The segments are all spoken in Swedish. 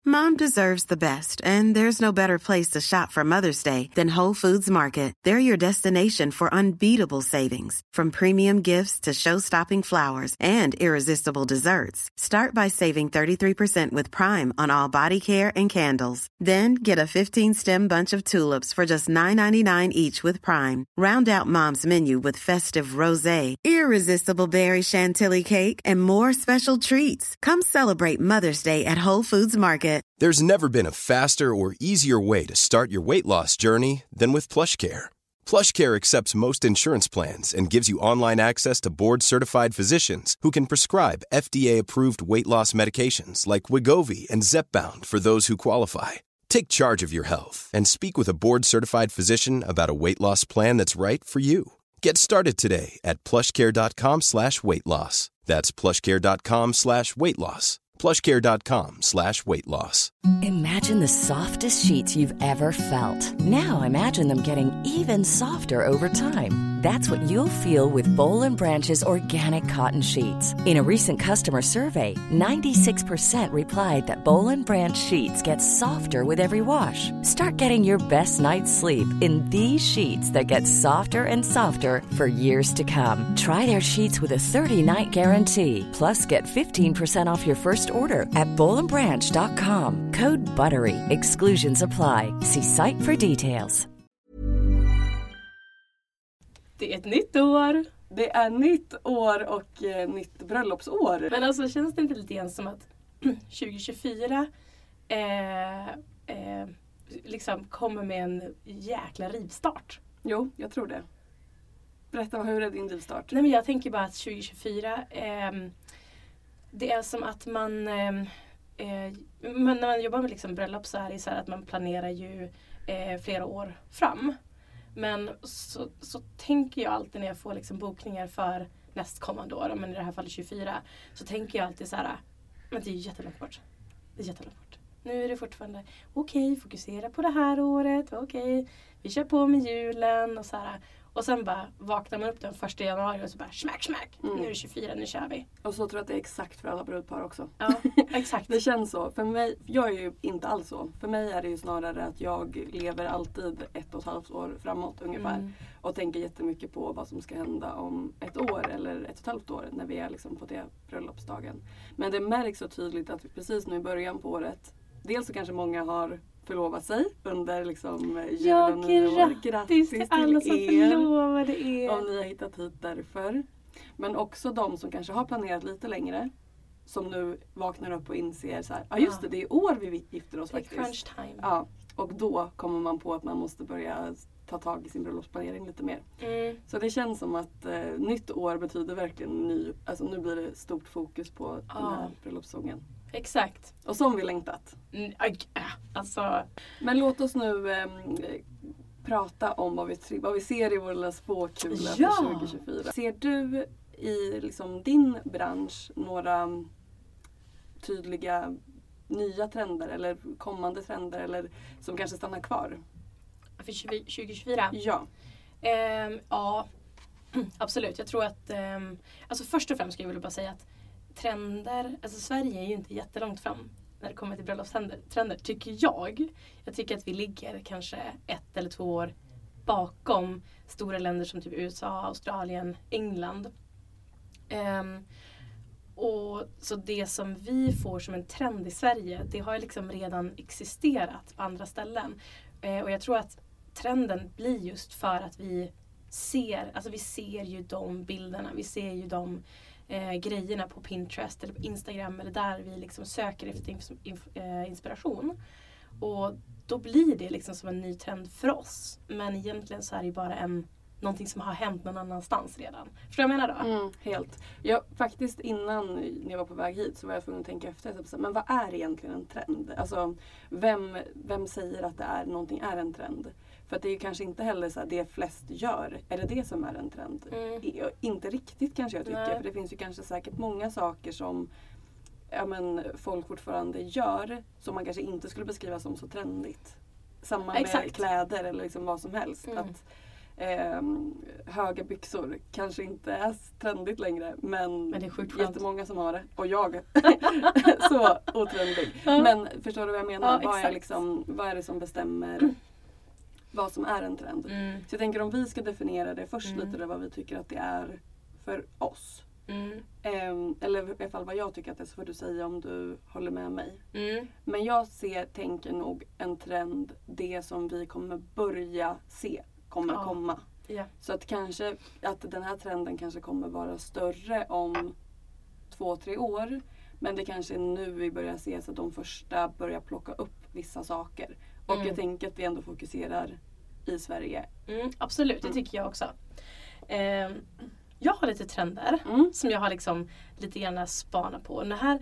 Mom deserves the best, and there's no better place to shop for Mother's Day than Whole Foods Market. They're your destination for unbeatable savings, from premium gifts to show-stopping flowers and irresistible desserts. Start by saving 33% with Prime on all body care and candles. Then get a 15-stem bunch of tulips for just $9.99 each with Prime. Round out Mom's menu with festive rosé, irresistible berry chantilly cake, and more special treats. Come celebrate Mother's Day at Whole Foods Market. There's never been a faster or easier way to start your weight loss journey than with PlushCare. PlushCare accepts most insurance plans and gives you online access to board-certified physicians who can prescribe FDA-approved weight loss medications like Wegovy and Zepbound for those who qualify. Take charge of your health and speak with a board-certified physician about a weight loss plan that's right for you. Get started today at plushcare.com/weightloss. That's plushcare.com/weightloss. plushcare.com/weightloss. Imagine the softest sheets you've ever felt. Now imagine them getting even softer over time. That's what you'll feel with Boll & Branch's organic cotton sheets. In a recent customer survey, 96% replied that Boll & Branch sheets get softer with every wash. Start getting your best night's sleep in these sheets that get softer and softer for years to come. Try their sheets with a 30-night guarantee. Plus, get 15% off your first order at bollandbranch.com. Code BUTTERY. Exclusions apply. See site for details. Det är ett nytt år. Det är nytt år och nytt bröllopsår. Men alltså känns det inte lite grann som att 2024 liksom kommer med en jäkla rivstart? Jo, jag tror det. Berätta, hur är din rivstart? Nej, men jag tänker bara att 2024 det är som att man när man jobbar med liksom bröllop så är det så här att man planerar ju flera år fram. Men så tänker jag alltid när jag får liksom bokningar för nästkommande år, men i det här fallet 24, så tänker jag alltid så här, men det är ju jättelångt bort. Det är jättelångt bort. Nu är det fortfarande okej, fokusera på det här året, okej, vi kör på med julen och så här. Och sen bara vaknar man upp den 1 januari och så bara smack. Nu är det 24, nu kör vi. Och så tror jag att det är exakt för alla brudpar också. Ja, exakt. Det känns så. För mig, jag är ju inte alls så. För mig är det ju snarare att jag lever alltid 1,5 år framåt ungefär. Och tänker jättemycket på vad som ska hända om 1 år eller 1,5 år när vi är liksom på det bröllopsdagen. Men det märks så tydligt att vi precis nu i början på året, dels så kanske många har förlovat sig under liksom julen och nyår. Grattis till alla som förlovade er. Om ni har hittat hit därför. Men också de som kanske har planerat lite längre. Som nu vaknar upp och inser så här, ja just det, det är år vi gifter oss faktiskt. Crunch time. Ja, och då kommer man på att man måste börja ta tag i sin bröllopsplanering lite mer. Så det känns som att nytt år betyder verkligen alltså nu blir det stort fokus på den här bröllopssången. Exakt. Och som vi längtat. Alltså. Men låt oss nu prata om vad vi ser i vår lilla spåkula för 2024. Ser du i liksom din bransch några tydliga nya trender eller kommande trender eller som kanske stannar kvar? För 2024? Ja. Ja, absolut. Jag tror att alltså först och främst ska jag vilja bara säga att trender, alltså Sverige är ju inte jättelångt fram när det kommer till bröllopstrender, tycker jag. Jag tycker att vi ligger kanske 1 eller 2 år bakom stora länder som typ USA, Australien, England. Och så det som vi får som en trend i Sverige, det har liksom redan existerat på andra ställen. Och jag tror att trenden blir just för att vi ser ju de bilderna, vi ser ju de grejerna på Pinterest eller på Instagram eller där vi liksom söker efter inspiration. Och då blir det liksom som en ny trend för oss. Men egentligen så är det bara någonting som har hänt någon annanstans redan. Förstår du vad jag menar då? Helt. Jag, faktiskt innan när jag var på väg hit så var jag tvungen att tänka efter. Men vad är egentligen en trend? Alltså, vem säger att någonting är en trend? För att det är ju kanske inte heller så här, det flest gör. Är det som är en trend? Inte riktigt kanske jag tycker. Nej. För det finns ju kanske säkert många saker som folk fortfarande gör. Som man kanske inte skulle beskriva som så trendigt. Samma med kläder eller liksom vad som helst. Att höga byxor kanske inte är trendigt längre, men det är sjukt jättemånga som har det. Och jag så otrendig. Men förstår du vad jag menar? Vad är det som bestämmer vad som är en trend? Så jag tänker om vi ska definiera det först lite, vad vi tycker att det är för oss. Eller i alla fall vad jag tycker att det är, så får du säga om du håller med mig. Men jag tänker nog en trend, det som vi kommer börja se kommer komma. Yeah. Så att kanske att den här trenden kanske kommer vara större om 2-3 år. Men det kanske är nu vi börjar se så att de första börjar plocka upp vissa saker. Och jag tänker att vi ändå fokuserar i Sverige. Absolut, det tycker jag också. Jag har lite trender som jag har liksom lite gärna spanat på. Och det här,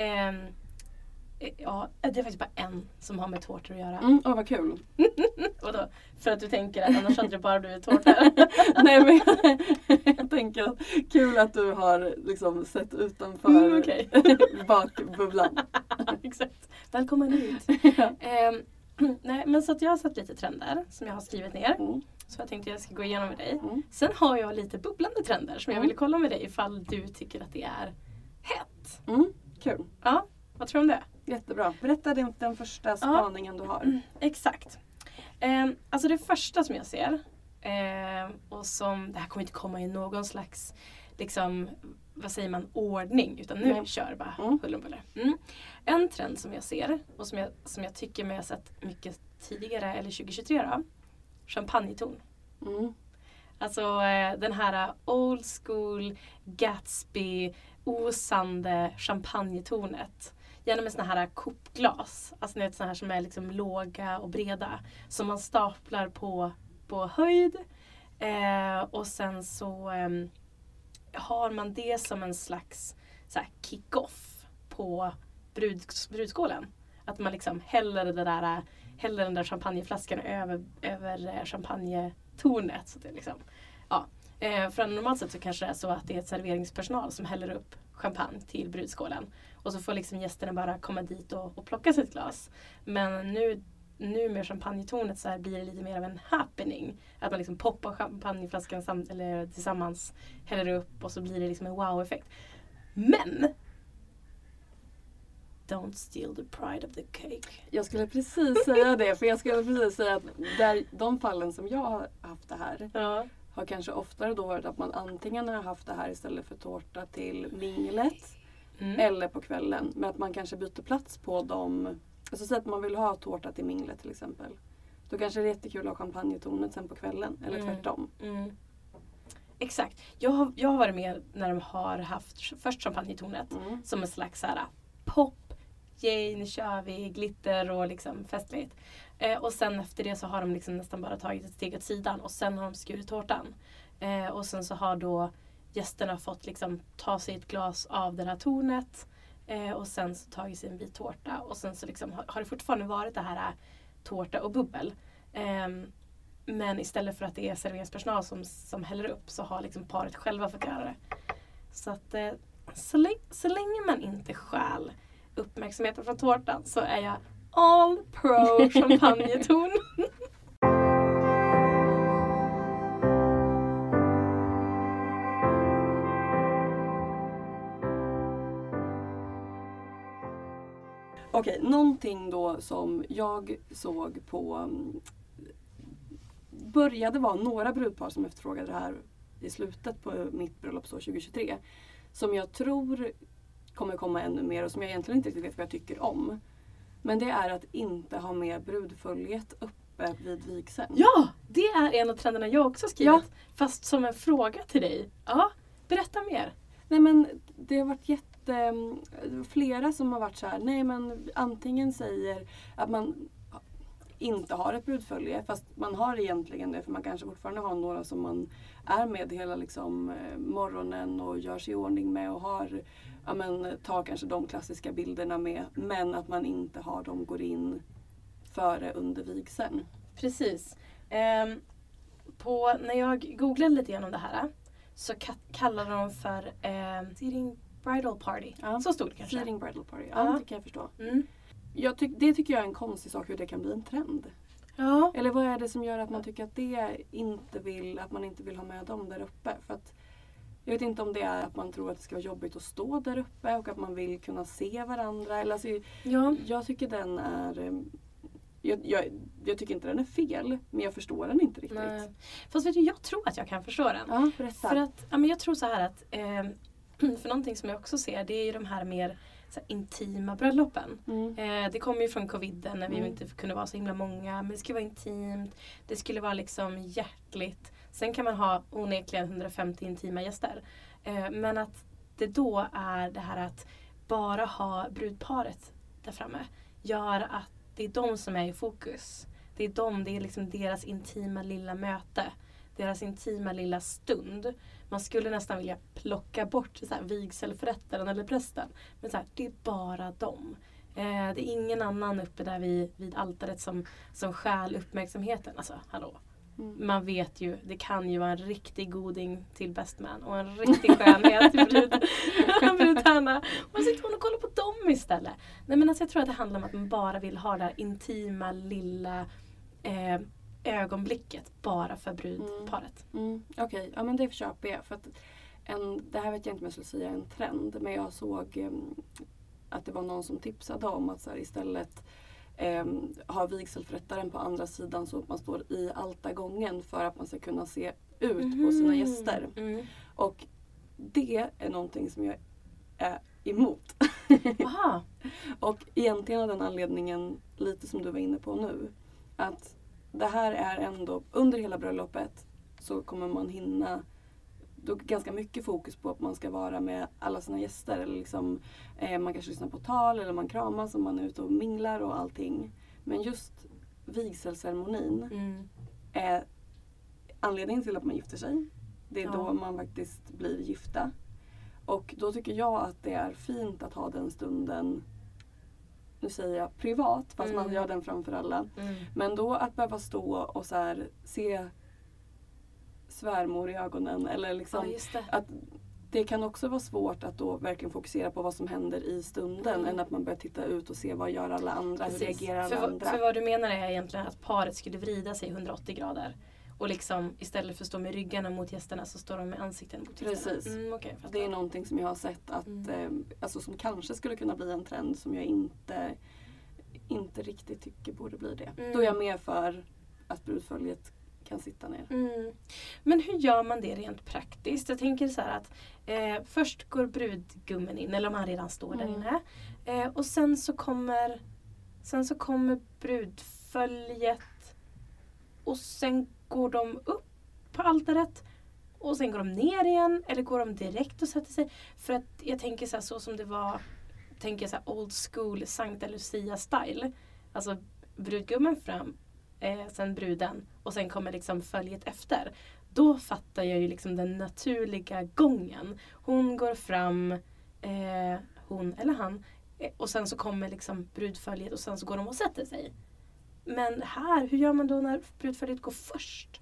det är faktiskt bara en som har med tårtor att göra. Vad kul. Vadå? För att du tänker att annars hade det bara blivit tårtor? Nej, men jag tänker att kul att du har liksom sett utanför bakbubblan. Exakt. Välkommen ut. Nej, men så att jag har satt lite trender som jag har skrivit ner. Så jag tänkte att jag ska gå igenom med dig. Sen har jag lite bubblande trender som jag vill kolla med dig ifall du tycker att det är hett. Kul. Ja, vad tror du om det? Jättebra. Berätta den första spaningen du har. Exakt. Alltså det första som jag ser, och som, det här kommer inte komma i någon slags, liksom, vad säger man, ordning, utan nu kör bara hull om buller. En trend som jag ser, och som jag tycker mig har sett mycket tidigare, eller 2023 då, champagneton. Alltså den här old school Gatsby osande champagnetonet. Gärna med såna här kopglas. Alltså det är såna här som är liksom låga och breda. Som man staplar på höjd. Och sen så har man det som en slags så här kick-off på brudskålen. Att man liksom häller den där champagneflaskan över champagnetornet. Så det är liksom, för normalt sett så kanske det är så att det är ett serveringspersonal som häller upp champagne till brudskålen. Och så får liksom gästerna bara komma dit och plocka sig ett glas. Men nu med champagnetornet så här blir det lite mer av en happening. Att man liksom poppar champagneflaskan tillsammans, häller upp och så blir det liksom en wow-effekt. Men don't steal the pride of the cake. Jag skulle precis säga det. För jag skulle precis säga att de fallen som jag har haft det här har kanske oftare då varit att man antingen har haft det här istället för tårta till minglet eller på kvällen. Men att man kanske byter plats på dem. Alltså så att man vill ha tårta till minglet till exempel. Då kanske det är jättekul att ha champagnetonet sen på kvällen. Eller tvärtom. Exakt. Jag har varit med när de har haft först champagnetonet som en slags så här pop. Yay, nu kör vi, glitter och liksom festligt. Och sen efter det så har de liksom nästan bara tagit ett steg åt sidan. Och sen har de skurit tårtan. Och sen så har då gästerna fått liksom ta sig ett glas av det här tornet. Och sen så tagit sig en bit tårta. Och sen så liksom har det fortfarande varit det här tårta och bubbel. Men istället för att det är serveringspersonal som häller upp så har liksom paret själva fått göra det. Så att så länge man inte stjäl uppmärksamheten från tårtan så är jag all pro champagneton. Okej, någonting då som jag såg på började vara några brudpar som efterfrågade det här i slutet på mitt bröllopsår 2023. Som jag tror kommer komma ännu mer och som jag egentligen inte riktigt vet vad jag tycker om. Men det är att inte ha med brudföljet uppe vid vigseln. Ja, det är en av trenderna jag också skrivit. Ja. Fast som en fråga till dig. Ja, berätta mer. Nej men det har varit flera som har varit så här. Nej men antingen säger att man inte har ett brudfölje. Fast man har egentligen det. För man kanske fortfarande har några som man är med hela liksom, morgonen och gör sig i ordning med. Och har, tar kanske de klassiska bilderna med. Men att man inte har dem går in före under vigseln. Precis. När jag googlade lite grann om det här. Så kallar de för seating bridal party. Ja. Så stod det kanske. Seating bridal party, ja det kan jag förstå. Det tycker jag är en konstig sak hur det kan bli en trend. Ja. Eller vad är det som gör att man tycker att man inte vill ha med dem där uppe? För att jag vet inte om det är att man tror att det ska vara jobbigt att stå där uppe och att man vill kunna se varandra. Eller alltså, jag tycker den är... Jag tycker inte den är fel, men jag förstår den inte riktigt. Nej. Fast vet du, jag tror att jag kan förstå den. Ja, berätta. För att, men jag tror så här att, för någonting som jag också ser, det är ju de här mer så här, intima bröllopen. Det kommer ju från coviden när vi inte kunde vara så himla många, men det skulle vara intimt, det skulle vara liksom hjärtligt. Sen kan man ha onekligen 150 intima gäster. Men att det då är det här att bara ha brudparet där framme gör att det är de som är i fokus. Det är liksom deras intima lilla möte. Deras intima lilla stund. Man skulle nästan vilja plocka bort så här, vigselförrättaren eller prästen. Men så här, det är bara dem. Det är ingen annan uppe där vid altaret som stjäl uppmärksamheten. Alltså, hallå. Man vet ju, det kan ju vara en riktig goding till best man och en riktig skönhet till brudtärna. Och så sitter hon och kollar på dem istället. Nej, men alltså, jag tror att det handlar om att man bara vill ha det här intima lilla ögonblicket bara för brudparet. Okej, ja men det köper jag. För att det här vet jag inte om jag skulle säga en trend, men jag såg att det var någon som tipsade om att så här, istället ha vigselförrättaren på andra sidan så att man står i altargången för att man ska kunna se ut på sina gäster. Och det är någonting som jag är emot. Aha. Och egentligen av den anledningen, lite som du var inne på nu, att det här är ändå, under hela bröllopet så kommer man hinna då ganska mycket fokus på att man ska vara med alla sina gäster. Eller liksom, man kanske lyssnar på tal eller man kramas och man är ute och minglar och allting. Men just vigselceremonin är anledningen till att man gifter sig. Det är då man faktiskt blir gifta. Och då tycker jag att det är fint att ha den stunden, nu säger jag privat, fast man gör den framför alla. Men då att behöva stå och så här, se svärmor i ögonen. Eller liksom, att det kan också vara svårt att då verkligen fokusera på vad som händer i stunden. Än att man börjar titta ut och se vad gör alla andra, hur reagerar alla andra. För vad du menar är egentligen att paret skulle vrida sig 180 grader. Och liksom istället för att stå med ryggarna mot gästerna så står de med ansikten mot gästerna. Precis. Det är någonting som jag har sett att alltså som kanske skulle kunna bli en trend som jag inte riktigt tycker borde bli det. Då är jag mer för att brudföljet kan sitta ner. Men hur gör man det rent praktiskt? Jag tänker så här att först går brudgummen in, eller om han redan står där inne. Och sen så kommer brudföljet och sen går de upp på altaret och sen går de ner igen, eller går de direkt och sätter sig? För att jag tänker så här, så som det var, tänker så här old school Sankta Lucia style. Alltså brudgummen fram, sen bruden och sen kommer liksom följet efter. Då fattar jag ju liksom den naturliga gången. Hon går fram, hon eller han, och sen så kommer liksom brudföljet och sen så går de och sätter sig. Men här, hur gör man då när brudföljet går först?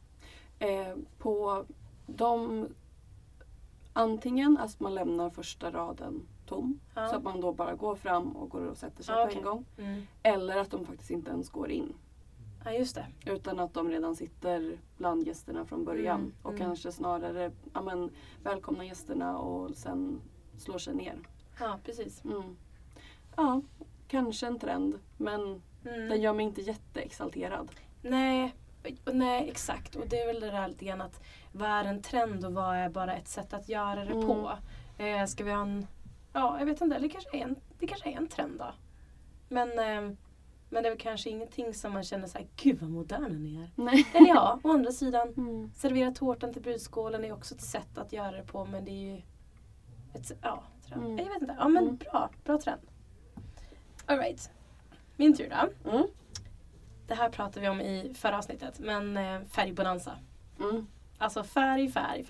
På de, antingen att man lämnar första raden tom. Så att man då bara går fram och går och sätter sig på en gång. Eller att de faktiskt inte ens går in. Ja, just det. Utan att de redan sitter bland gästerna från början. Och kanske snarare välkomna gästerna och sen slår sig ner. Ja, precis. Ja, kanske en trend. Men den gör mig inte jätteexalterad. Nej, exakt. Och det är väl det där lite grann att vad är en trend och vad är bara ett sätt att göra det på? Ska vi ha en... Ja, jag vet inte. Det kanske är en trend då. Men det är väl kanske ingenting som man känner så här, gud vad moderna ni är. Nej. Eller ja, å andra sidan, servera tårtan till brudskålen är också ett sätt att göra det på. Men det är ju trend. Jag vet inte. Ja, men bra trend. All right. Min tur då. Det här pratade vi om i förra avsnittet. Men färgbonanza. Alltså färg.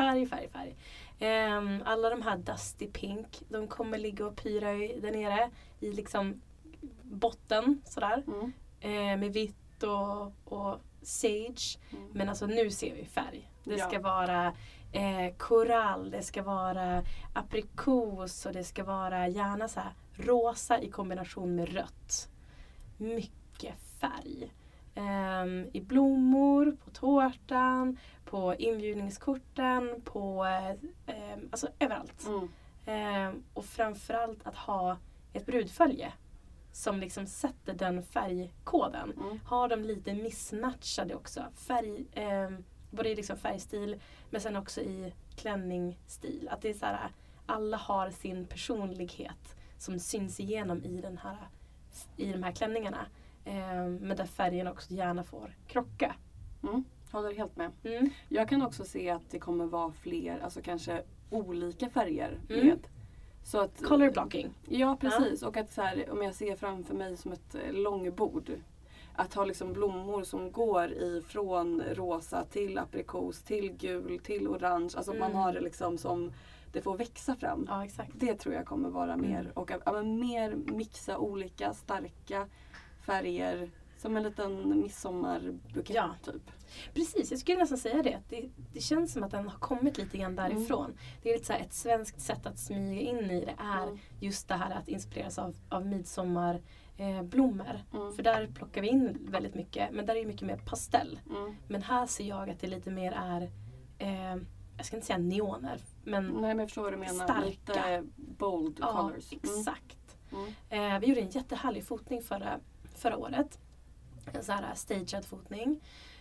Alla de här Dusty Pink. De kommer ligga och pyra där nere. I liksom botten. Sådär. Med vitt och sage. Men alltså nu ser vi färg. Det ska vara korall. Det ska vara aprikos. Och det ska vara gärna så här rosa i kombination med rött. Mycket färg. I blommor, på tårtan, på inbjudningskorten, på alltså överallt. Och framförallt att ha ett brudfölje som liksom sätter den färgkoden. Har de lite missmatchade också. Både i liksom färgstil men sen också i klänningsstil. Att det är så här, alla har sin personlighet som syns igenom i de här klänningarna. Men där färgen också gärna får krocka. Håller helt med. Jag kan också se att det kommer vara fler, alltså kanske olika färger med. Så att, color blocking. Ja, precis. Och att så här, om jag ser framför mig som ett långbord. Att ha liksom blommor som går ifrån rosa till aprikos, till gul, till orange. Alltså man har det liksom som det får växa fram. Ja, exakt. Det tror jag kommer vara mer. Och mer mixa olika starka färger. Som en liten midsommarbukett typ. Precis, jag skulle nästan säga det. Det känns som att den har kommit lite grann därifrån. Det är lite så här, ett svenskt sätt att smyga in i det är just det här att inspireras av midsommarblommor. För där plockar vi in väldigt mycket. Men där är det mycket mer pastell. Men här ser jag att det lite mer är, jag ska inte säga neoner. Men nej, men jag förstår vad du menar. Starka. Lite bold colors. Exakt. Vi gjorde en jättehärlig fotning förra året. En sån här stagead fotning.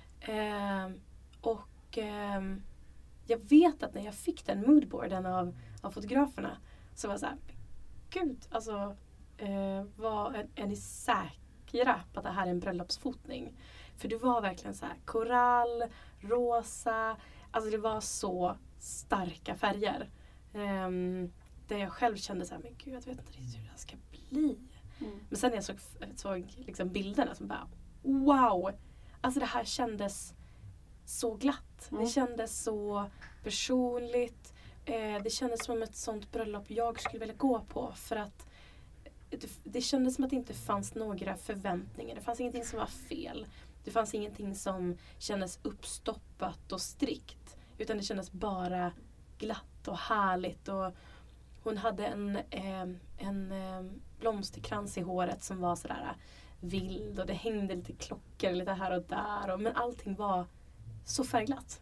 Jag vet att när jag fick den moodboarden av fotograferna så var jag så här, gud, alltså är ni säkra på att det här är en bröllopsfotning? För det var verkligen så här korall, rosa, alltså det var så starka färger. Där jag själv kände så här, men gud, jag vet inte riktigt hur det här ska bli. Men sen när jag såg liksom bilderna så bara, wow! Alltså det här kändes så glatt. Det kändes så personligt. Det kändes som ett sånt bröllop jag skulle vilja gå på. För att det kändes som att det inte fanns några förväntningar. Det fanns ingenting som var fel. Det fanns ingenting som kändes uppstoppat och strikt. Utan det kändes bara glatt och härligt. Och hon hade en blomsterkrans i håret som var sådär vild. Och det hängde lite klockor lite här och där. Men allting var så färgglatt.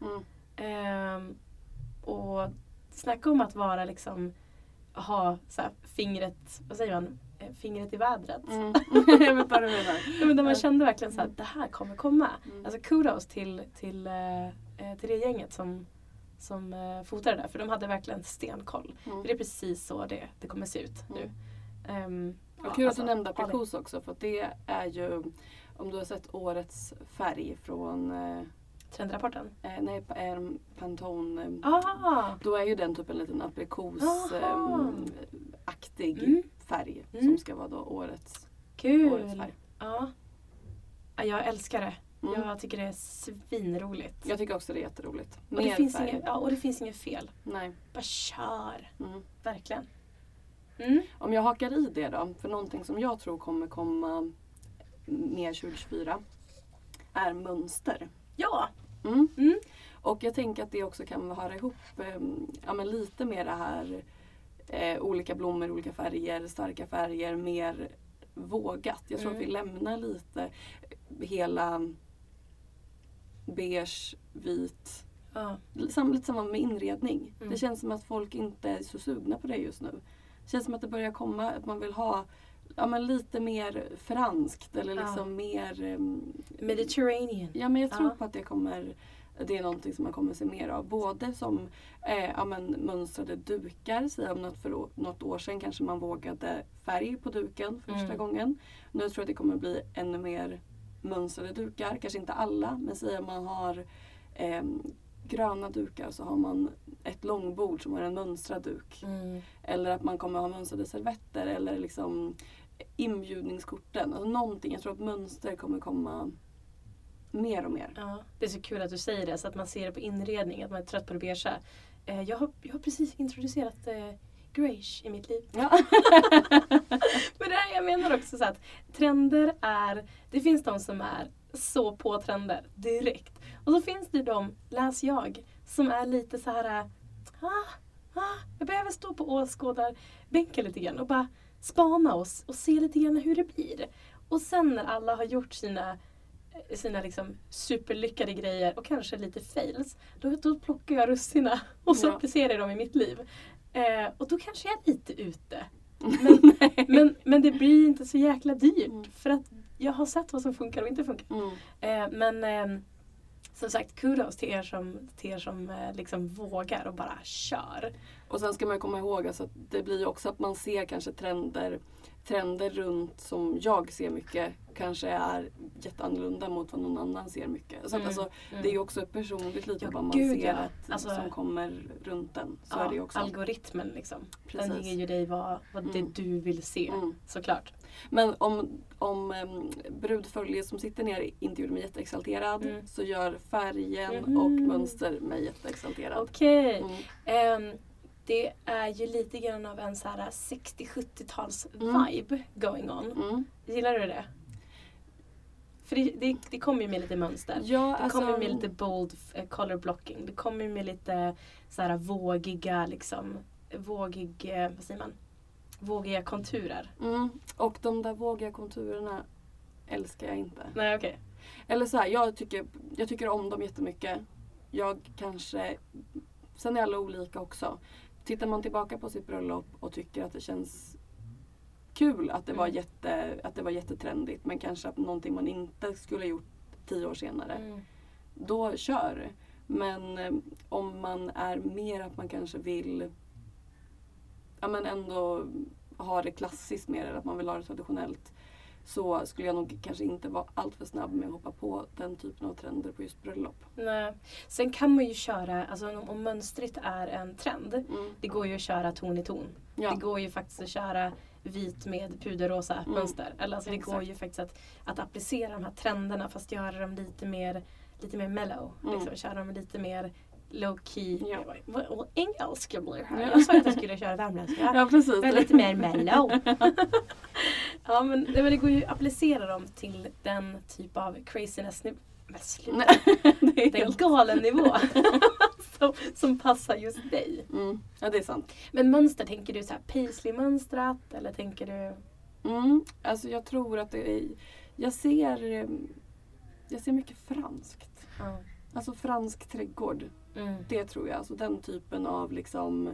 Och snacka om att vara liksom, ha så här, fingret, vad säger man? Fingret i vädret. Jag vet vad du menar. Men man kände verkligen så att det här kommer komma. Alltså kudos till det gänget som fotade där. För de hade verkligen stenkoll. För det är precis så det kommer se ut nu. Och kul att du nämnde aprikos också. För det är ju, om du har sett årets färg från trendrapporten? Nej, Pantone. Då är ju den typ en liten aprikosaktig färg. Som ska vara då årets färg. Ja. Jag älskar det. Jag tycker det är svinroligt. Jag tycker också det är jätteroligt. Och det finns inget fel. Nej. Bara kör. Verkligen. Om jag hakar i det då. För någonting som jag tror kommer komma mer 2024 är mönster. Ja. Och jag tänker att det också kan höra ihop men lite mer det här olika blommor, olika färger, starka färger, mer vågat. Jag tror att vi lämnar lite hela beige, vit. Lite samma med inredning. Det känns som att folk inte är så sugna på det just nu. Det känns som att det börjar komma att man vill ha lite mer franskt eller liksom mer Mediterranean. Ja, men jag tror på att det är någonting som man kommer se mer av. Både som mönstrade dukar. Säg om något år sedan kanske man vågade färg på duken första gången. Nu tror jag att det kommer bli ännu mer mönstrade dukar. Kanske inte alla, men säg om man har gröna dukar så har man ett långbord som har en mönstrad duk. Eller att man kommer ha mönstrade servetter eller liksom inbjudningskorten. Alltså någonting. Jag tror att mönster kommer komma mer och mer. Ja, det är så kul att du säger det så att man ser det på inredning, att man är trött på det beige. Jag har precis introducerat greige i mitt liv. Ja. Men det här, jag menar också så att trender det finns de som är så på trender direkt. Och så finns det de, läs jag, som är lite så här jag behöver stå på åskådarbänken lite grann och bara spana oss och se lite grann hur det blir. Och sen när alla har gjort sina sina liksom superlyckade grejer och kanske lite fails, då plockar jag russina och så applicerar jag dem i mitt liv. Och då kanske jag är lite ute. Men det blir inte så jäkla dyrt. För att jag har sett vad som funkar och inte funkar. Men som sagt, kudos till er som liksom vågar och bara kör. Och sen ska man komma ihåg alltså, att det blir också att man ser kanske trender runt som jag ser mycket kanske är jätteannorlunda mot vad någon annan ser mycket. Så att, alltså, det är ju också personligt lite vad man ser som kommer runt den. Så är det också. Algoritmen liksom. Precis. Den ger ju dig vad det du vill se, såklart. Men om brudfölje som sitter ner inte gjorde mig jätteexalterad så gör färgen och mönster mig jätteexalterad. Okej. Det är ju lite grann av en så här 60-70-tals vibe going on. Gillar du det? För det kommer ju med lite mönster. Ja, det kommer med lite bold color blocking. Det kommer med lite så här vågiga liksom, vad säger man? Vågiga konturer. Och de där vågiga konturerna älskar jag inte. Nej, okej. Eller så här, jag tycker om dem jättemycket. Sen är alla olika också. Tittar man tillbaka på sitt bröllop och tycker att det känns kul att det var jättetrendigt, men kanske att någonting man inte skulle ha gjort 10 år senare. Då kör. Men om man är mer att man kanske vill ändå ha det klassiskt mer, eller att man vill ha det traditionellt, så skulle jag nog kanske inte vara allt för snabb med att hoppa på den typen av trender på just bröllop. Nej. Sen kan man ju köra, alltså om mönstret är en trend, det går ju att köra ton i ton. Ja. Det går ju faktiskt att köra vit med puderrosa mönster. Eller alltså det går ju faktiskt att applicera de här trenderna fast göra dem lite mer mellow. Liksom, köra dem lite mer low key. Vad engelska blir här. Jag sa att jag skulle köra värmländska. Ja, precis. Men lite mer mellow. Ja, men det går ju att applicera dem till den typ av craziness nivå. Den galen nivå som passar just dig. Ja, det är sant. Men mönster, tänker du så här paisley-mönstrat eller tänker du? Alltså jag tror att det är, jag ser mycket franskt. Alltså fransk trädgård. Det tror jag. Alltså den typen av liksom,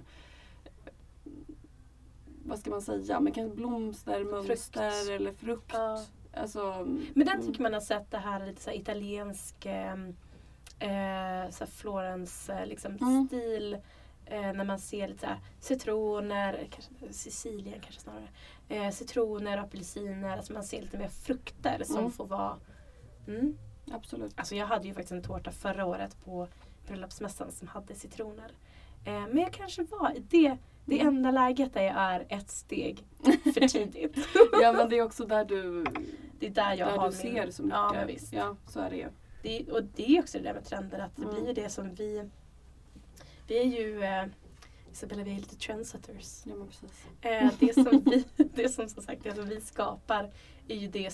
vad ska man säga? Men kanske blomster, mönster eller frukt. Ja. Alltså, men den tycker man har sett det här lite så här italiensk så här Florens liksom stil. När man ser lite så här citroner, kanske Sicilien kanske snarare. Citroner, apelsiner, alltså man ser lite mer frukter som får vara. Absolut. Alltså jag hade ju faktiskt en tårta förra året på bröllopsmässan som hade citroner. Men jag kanske var i det enda läget där jag är ett steg för tidigt. Ja, men det är också där du, det är där jag har ser så mycket. Ja, men visst. Ja, så är det ju. Och det är också det där med trender, att det blir det som vi är ju Isabella, vi är lite trendsetters. Ja, men precis. Det som vi skapar är ju det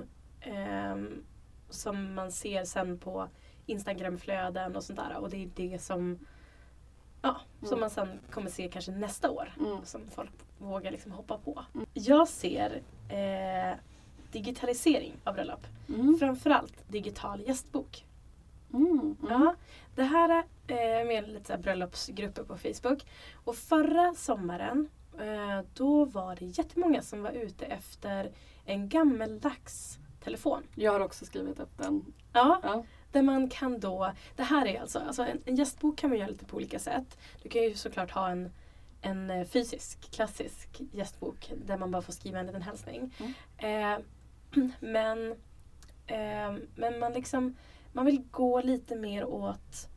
som man ser sen på Instagramflöden och sånt där. Och det är det som man sen kommer se kanske nästa år. Som folk vågar liksom hoppa på. Jag ser digitalisering av bröllop. Framförallt digital gästbok. Ja, det här är med lite så här bröllopsgrupper på Facebook. Och förra sommaren då var det jättemånga som var ute efter en gammeldags telefon. Jag har också skrivit upp den. Ja. Där man kan då, det här är alltså en gästbok kan man göra lite på olika sätt. Du kan ju såklart ha en fysisk, klassisk gästbok där man bara får skriva en liten hälsning. Men man liksom, man vill gå lite mer åt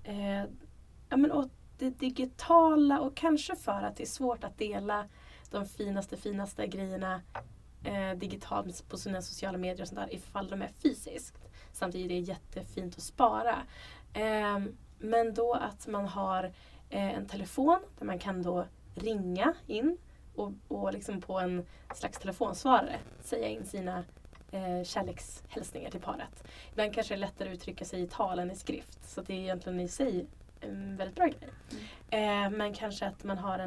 det digitala, och kanske för att det är svårt att dela de finaste grejerna digitalt på sina sociala medier och sånt där ifall de är fysiskt. Samtidigt är det jättefint att spara. Men då att man har en telefon där man kan då ringa in och liksom på en slags telefonsvarare säga in sina kärlekshälsningar till paret. Ibland kanske det är lättare att uttrycka sig i tal än i skrift. Så det är egentligen i sig en väldigt bra grej. Men kanske att man har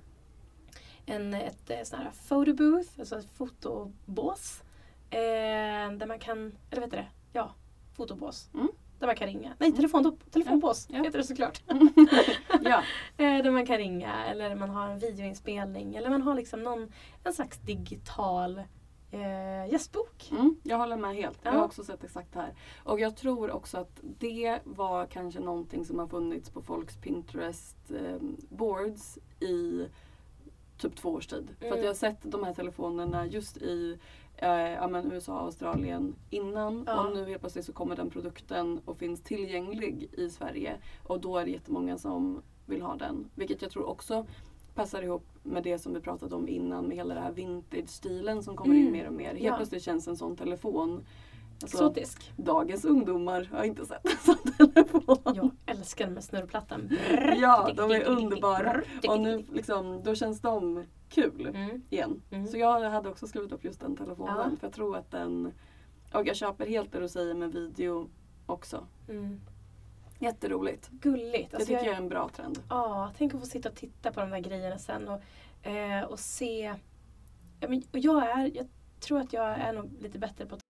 ett sån här photobooth, alltså ett fotobås. Där man kan, eller vet du det? fotobås. Där man kan ringa. Nej, telefonbås heter det såklart. Ja. Där man kan ringa eller man har en videoinspelning eller man har liksom en slags digital gästbok. Jag håller med helt. Jag har också sett exakt det här. Och jag tror också att det var kanske någonting som har funnits på folks Pinterest boards i typ 2 års tid. För att jag har sett de här telefonerna just i USA och Australien innan. Och nu helt plötsligt så kommer den produkten och finns tillgänglig i Sverige. Och då är det jättemånga som vill ha den. Vilket jag tror också passar ihop med det som vi pratade om innan. Med hela det här vintage-stilen som kommer in mer och mer. Helt plötsligt känns en sån telefon. Exotisk. Dagens ungdomar har inte sett en sån telefon. Jag älskar den med snurrplatan. Ja, de är underbara. Och nu liksom, då känns de kul igen. Så jag hade också skrivit upp just den telefonen. För jag tror att den... Och jag köper helt det du säger med video också. Jätteroligt. Gulligt. Det tycker jag är en bra trend. Ja, tänk att få sitta och titta på de där grejerna sen. Och se... Och jag tror att jag är nog lite bättre på...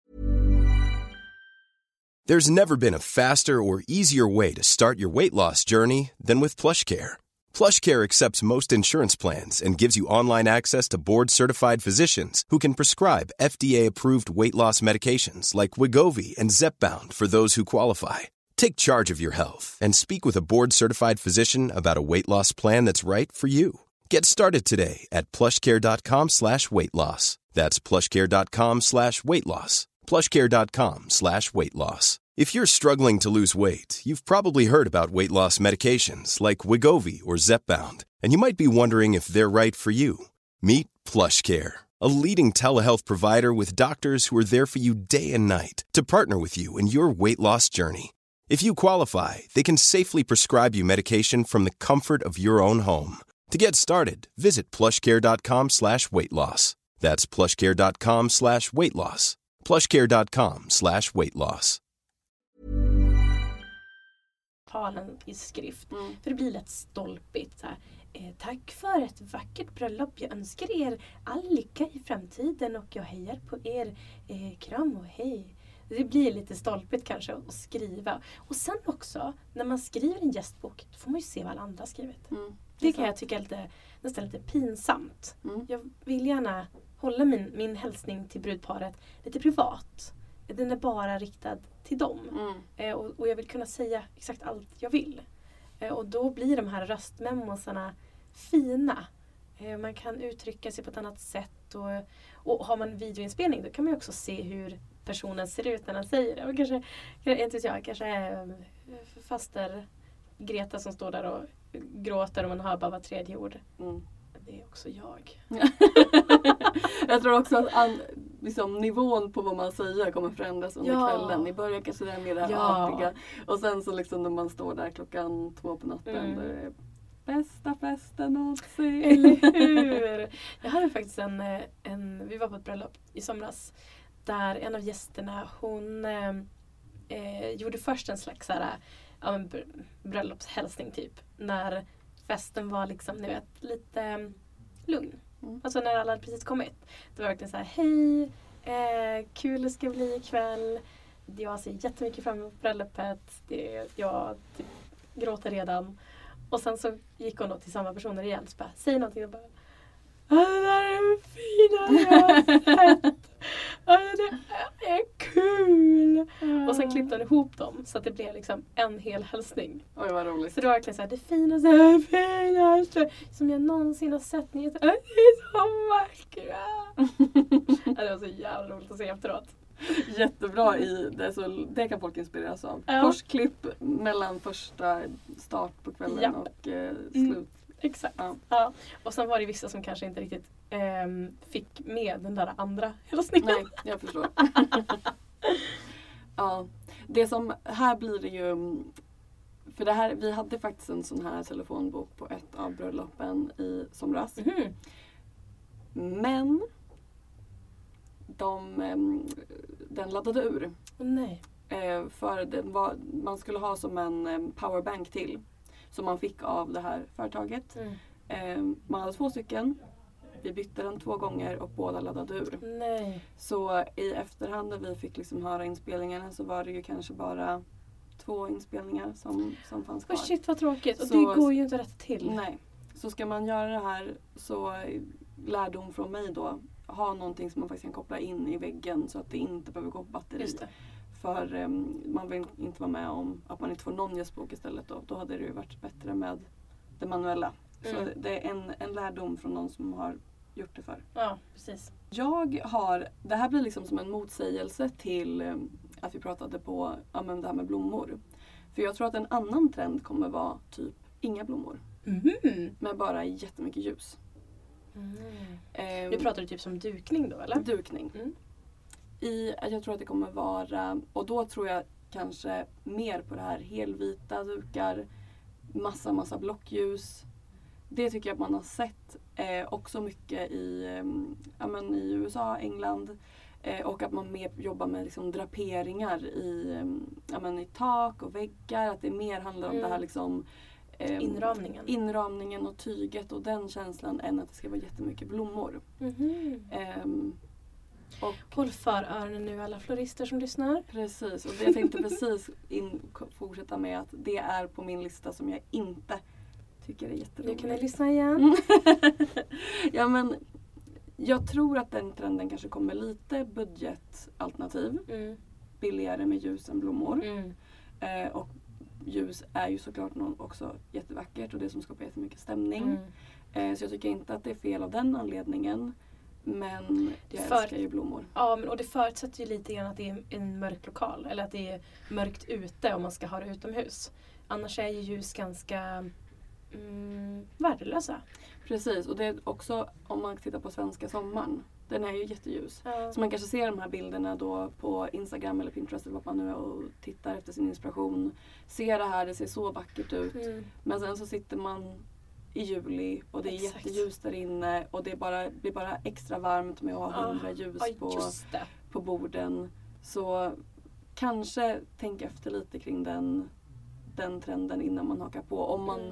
There's never been a faster or easier way to start your weight loss journey than with PlushCare. PlushCare accepts most insurance plans and gives you online access to board-certified physicians who can prescribe FDA-approved weight loss medications like Wegovy and Zepbound for those who qualify. Take charge of your health and speak with a board-certified physician about a weight loss plan that's right for you. Get started today at plushcare.com/weightloss. That's plushcare.com/weightloss. plushcare.com/weightloss. If you're struggling to lose weight, you've probably heard about weight loss medications like Wegovy or Zepbound, and you might be wondering if they're right for you. Meet PlushCare, a leading telehealth provider with doctors who are there for you day and night to partner with you in your weight loss journey. If you qualify, they can safely prescribe you medication from the comfort of your own home. To get started, visit plushcare.com/weightloss. That's plushcare.com/weightloss. plushcare.com/weightloss. Talen i skrift. För det blir lätt stolpigt. Så här. Tack för ett vackert bröllop. Jag önskar er all lycka i framtiden och jag hejar på er. Kram och hej. Det blir lite stolpigt kanske att skriva. Och sen också, när man skriver en gästbok, då får man ju se vad alla andra har skrivit. Det kan jag tycka är nästan lite pinsamt. Jag vill gärna hålla min hälsning till brudparet lite privat. Den är bara riktad till dem. Och jag vill kunna säga exakt allt jag vill. Och då blir de här röstmemosarna fina. Man kan uttrycka sig på ett annat sätt. Och har man videoinspelning då kan man ju också se hur personen ser ut när han säger det. Och kanske är faster Greta som står där och gråter och man hör bara var tredje ord. Det är också jag. Jag tror också att liksom, nivån på vad man säger kommer förändras under kvällen. I början kanske det är mer det här artiga. Och sen så liksom när man står där 2:00 på natten. Då är det bästa festen någonsin. Eller hur? Jag hade faktiskt vi var på ett bröllop i somras. Där en av gästerna, hon gjorde först en slags bröllopshälsning typ. När festen var liksom, ni vet, lite lugn. Alltså när alla hade precis kommit. Det var verkligen så här: hej, kul det ska bli ikväll. Jag ser jättemycket fram emot bröllopet. Jag typ gråter redan. Och sen så gick hon då till samma personer igen. Så bara, säg någonting och bara: det där är det fina jag har sett. Det är kul. Och sen klippte hon ihop dem så att det blev liksom en hel hälsning. Oj, vad roligt. Så det var verkligen så här: det finaste som jag någonsin har sett. Ni är så vackra. Det var så jävla roligt att se efteråt. Jättebra i det, så det kan folk inspireras av. Korsklipp mellan första start på kvällen och slut. Exakt. Ja. Och sen var det vissa som kanske inte riktigt fick med den där andra hälsningen. Nej, jag förstår. Ja, det som här blir det ju, för det här, vi hade faktiskt en sån här telefonbok på ett av bröllopen i somras. Men den laddade ur. Nej. För man skulle ha som en powerbank till. Som man fick av det här företaget. Man hade 2 stycken. vi bytte den 2 gånger och båda laddade ur. Nej. Så i efterhand när vi fick liksom höra inspelningarna så var det ju kanske bara 2 inspelningar som fanns kvar. Shit vad tråkigt. Och Så, det går ju inte rätt till. Nej. Så ska man göra det här så lärdom från mig då. Ha någonting som man faktiskt kan koppla in i väggen så att det inte behöver gå på batteri. Just det. För man vill inte vara med om att man inte får någon gästbok istället då. Då hade det ju varit bättre med det manuella. Så det är en lärdom från någon som har gjort det för. Ja, precis. Det här blir liksom som en motsägelse till att vi pratade på det här med blommor. För jag tror att en annan trend kommer vara typ inga blommor. Med bara jättemycket ljus. Nu pratar du typ som dukning då eller? Dukning. Jag tror att det kommer vara, och då tror jag kanske mer på det här helvita dukar, massa blockljus. Det tycker jag att man har sett också mycket i USA, England. Och att man mer jobbar med liksom draperingar i tak och väggar. Att det mer handlar om det här liksom, inramningen och tyget och den känslan än att det ska vara jättemycket blommor. Och håll för öronen nu alla florister som lyssnar. Precis, och jag tänkte precis fortsätta med att det är på min lista som jag inte tycker är jätteroligt. Nu kan ni lyssna igen. Ja, men jag tror att den trenden kanske kommer lite budgetalternativ. Billigare med ljus än blommor. Och ljus är ju såklart också jättevackert och det som skapar jättemycket stämning. Så jag tycker inte att det är fel av den anledningen. Men jag älskar ju blommor. Ja, och det förutsätter ju lite grann att det är en mörk lokal. Eller att det är mörkt ute om man ska ha det utomhus. Annars är ju ljus ganska värdelösa. Precis, och det är också om man tittar på svenska sommaren. Den är ju jätteljus. Så man kanske ser de här bilderna då på Instagram eller Pinterest eller vad man nu är och tittar efter sin inspiration. Ser det här, det ser så vackert ut. Men sen så sitter man i juli och det är jätteljust där inne och det blir bara extra varmt med att ha 100 ljus på borden. Så kanske tänk efter lite kring den trenden innan man hakar på.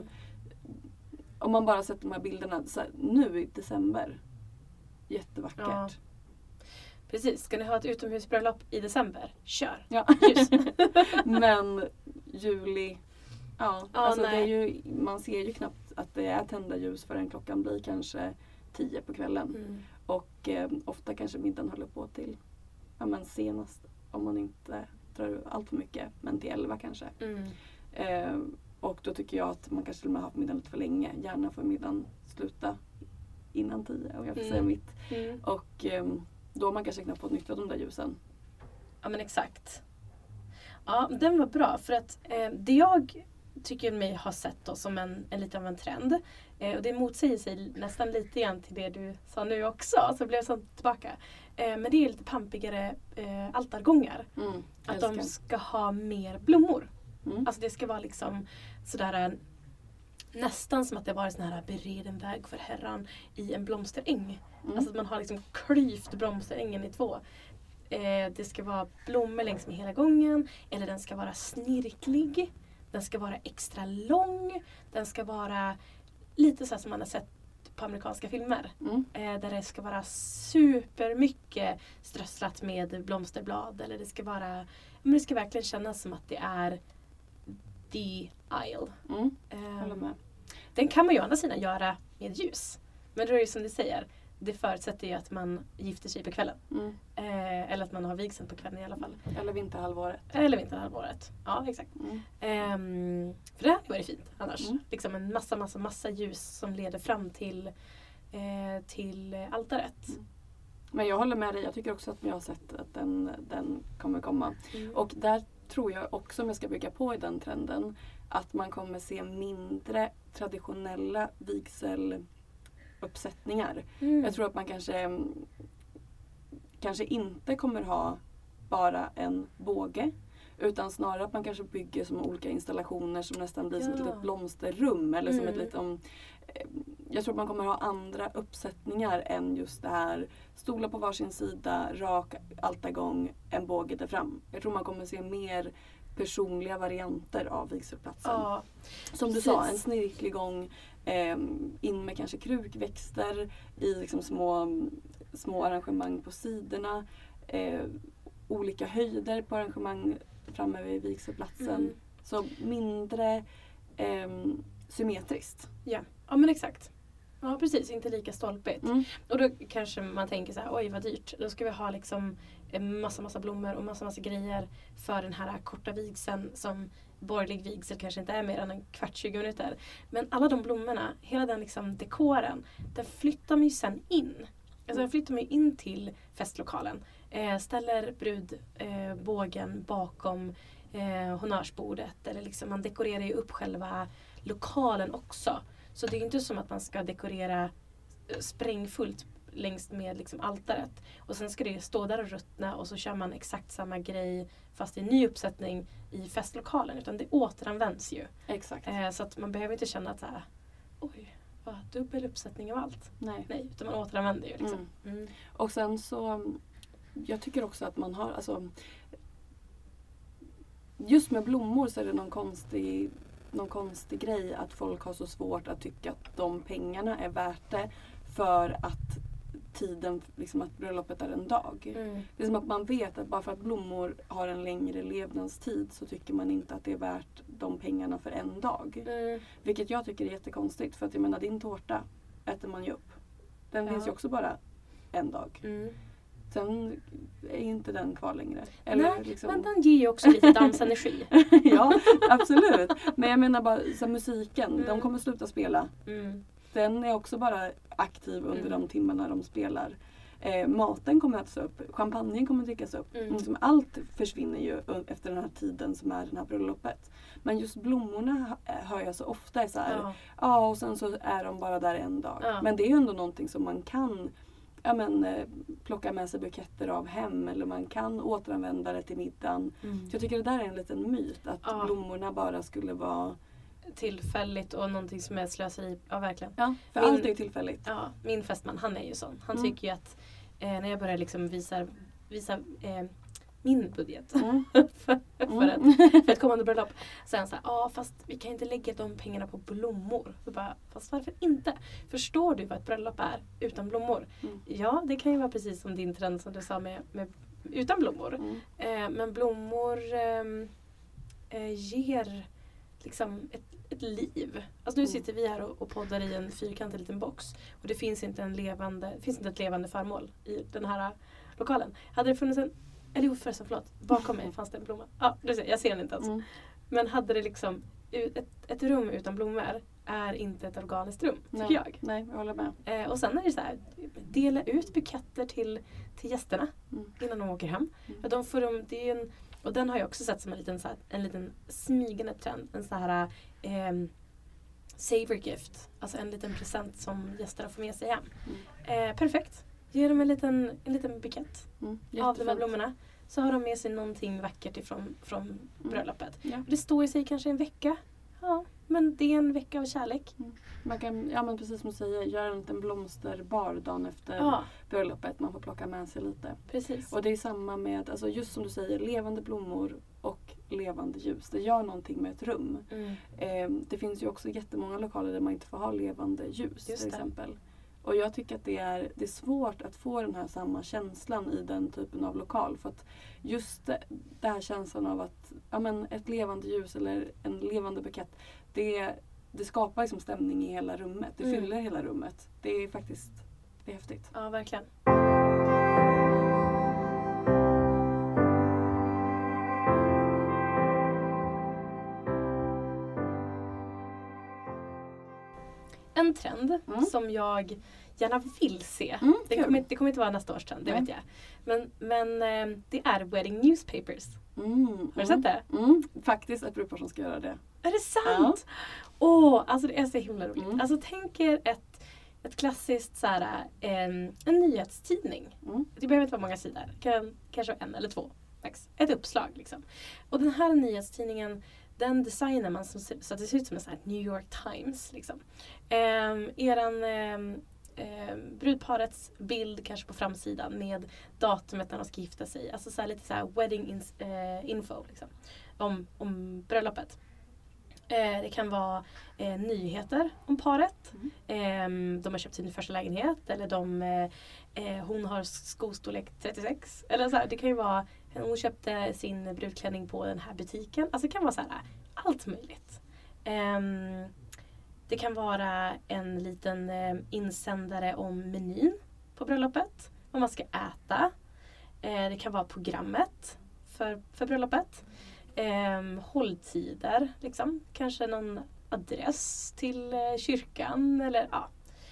Om man bara sätter de här bilderna så här, nu i december. Jättevackert. Ja. Precis, ska ni ha ett utomhusbröllop i december? Kör! Ja. Men juli, alltså det är ju, man ser ju knappt att det är tända ljus förrän klockan blir kanske 10 på kvällen. Och ofta kanske middagen håller på till senast, om man inte drar allt för mycket, men till 11 kanske. Och då tycker jag att man kanske till och med har haft middagen lite för länge. Gärna får middagen sluta innan 10, och jag får säga mitt. Och då har man kanske knappt fått nytta av de där ljusen. Ja, men exakt. Ja, den var bra. För att det jag tycker mig ha sett då som en lite av en trend. Och det motsäger sig nästan lite grann till det du sa nu också. Så blev jag så tillbaka. Men det är lite pampigare altargångar. Att de ska ha mer blommor. Alltså det ska vara liksom sådär nästan som att det var sån här bereden väg för herran i en blomsteräng. Alltså att man har liksom klyvt blomsterängen i 2. Det ska vara blommor längs med hela gången. Eller den ska vara snirklig. Den ska vara extra lång. Den ska vara lite så som man har sett på amerikanska filmer. Där det ska vara supermycket strösslat med blomsterblad. Eller det ska vara, men det ska verkligen kännas som att det är the aisle. Håller med. Den kan man ju å andra sidan göra med ljus. Men då är det som du säger. Det förutsätter ju att man gifter sig på kvällen. Eller att man har vigseln på kvällen i alla fall. Eller vinterhalvåret. Ja, exakt. För det här var det fint annars. Liksom en massa ljus som leder fram till altaret. Men jag håller med dig. Jag tycker också att jag har sett att den kommer komma. Och där tror jag också, om jag ska bygga på i den trenden, att man kommer se mindre traditionella vigseluppsättningar. Jag tror att man kanske inte kommer ha bara en båge, utan snarare att man kanske bygger som olika installationer som nästan blir som ett litet blomsterrum eller som ett litet jag tror man kommer ha andra uppsättningar än just det här stolar på varsin sida, rak altergång, en båge där fram. Jag tror man kommer se mer personliga varianter av vigselplatsen. Ja, som du precis. sa, en snirklig gång, in med kanske krukväxter i liksom små arrangemang på sidorna, olika höjder på arrangemang framme vid vigselplatsen. Så mindre symmetriskt. Ja, men exakt. Ja, precis. Inte lika stolpigt. Och då kanske man tänker så här, oj vad dyrt. Då ska vi ha liksom en massa blommor och massa grejer för den här korta vigseln som borgerlig vigsel kanske inte är mer än en kvart, 20 minuter. Men alla de blommorna, hela den liksom dekoren, den flyttar man ju sen in. Alltså den flyttar man ju in till festlokalen. Ställer brudbågen bakom honnörsbordet. Eller liksom man dekorerar ju upp själva lokalen också. Så det är ju inte som att man ska dekorera sprängfullt längs med liksom altaret. Och sen ska det stå där och ruttna och så kör man exakt samma grej fast i en ny uppsättning i festlokalen. Utan det återanvänds ju. Exakt. Så att man behöver inte känna att så här, oj, vad dubbel uppsättning av allt. Nej. Utan man återanvänder ju liksom. Och sen så, jag tycker också att man har, alltså, just med blommor så är det någon konstig grej att folk har så svårt att tycka att de pengarna är värt det för att tiden, liksom att bröllopet är en dag. Det är som att man vet att bara för att blommor har en längre levnadstid så tycker man inte att det är värt de pengarna för en dag. Vilket jag tycker är jättekonstigt, för att jag menar, din tårta äter man ju upp. Den finns ju också bara en dag. Sen är inte den kvar längre. Eller Nej, liksom... men den ger ju också lite dansenergi. Ja, absolut. Men jag menar bara så musiken, de kommer sluta spela. Den är också bara aktiv under de timmarna de spelar. Maten kommer att ätas upp, champagnen kommer att drickas upp. Liksom allt försvinner ju efter den här tiden som är det här bröllopet. Men just blommorna hör jag så ofta är så här, och sen så är de bara där en dag. Men det är ju ändå någonting som man kan plocka med sig buketter av hem, eller man kan återanvända det till middagen. Så jag tycker det där är en liten myt, att blommorna bara skulle vara tillfälligt och någonting som är slöseri. Ja, verkligen. Ja, för allt är tillfälligt. Ja, min fästman, han är ju sån. Han tycker ju att när jag börjar liksom visa min budget för ett kommande bröllop, så är han så här, fast vi kan inte lägga de pengarna på blommor. Så bara, fast varför inte? Förstår du vad ett bröllop är utan blommor? Ja, det kan ju vara precis som din trend som du sa med utan blommor. Men blommor ger liksom ett liv. Alltså nu sitter vi här och poddar i en fyrkantig liten box. Och det finns inte ett levande föremål i den här lokalen. Hade det funnits bakom mig fanns det en blomma. Ja, jag ser den inte ens. Men hade det liksom ett rum utan blommor är inte ett organiskt rum, tycker jag. Nej, jag håller med. Och sen är det så här, dela ut buketter till gästerna innan de åker hem. Och den har jag också sett som en liten smygande trend. En sån här saver gift. Alltså en liten present som gästerna får med sig hem. Perfekt. Ge dem en liten bukett av de här blommorna. Så har de med sig någonting vackert från bröllopet. Ja. Och det står i sig kanske en vecka. Ja, men det är en vecka av kärlek. Man kan, men precis som du säger, göra en blomsterbar dagen efter bröllopet. Man får plocka med sig lite. Precis. Och det är samma med, alltså just som du säger, levande blommor och levande ljus. Det gör någonting med ett rum. Det finns ju också jättemånga lokaler där man inte får ha levande ljus till exempel. Och jag tycker att det är svårt att få den här samma känslan i den typen av lokal. För att just det här känslan av att ett levande ljus eller en levande bukett, det skapar liksom stämning i hela rummet. Det fyller hela rummet. Det är faktiskt, det är häftigt. Ja, verkligen. En trend som jag gärna vill se. Det kommer inte vara nästa års trend, det vet jag. Men det är wedding newspapers. Har du sett det? Faktiskt ett brudpar som ska göra det. Är det sant? Alltså det är så himla roligt. Alltså tänk er ett klassiskt såhär, en nyhetstidning. Det behöver inte vara många sidor. Kanske en eller två. Ett uppslag liksom. Och den här nyhetstidningen, den designar man så att det ser ut som en sån här New York Times. Liksom. Brudparets bild kanske på framsidan med datumet när de ska gifta sig. Alltså så här, lite så här wedding info liksom, om bröllopet. Det kan vara nyheter om paret. De har köpt sin första lägenhet eller hon har skostorlek 36. Eller så här, det kan ju vara hon köpte sin brudklänning på den här butiken. Alltså det kan vara så här, allt möjligt. Det kan vara en liten insändare om menyn på bröllopet. Vad man ska äta. Det kan vara programmet för bröllopet. Hålltider. Liksom. Kanske någon adress till kyrkan. Eller, ja.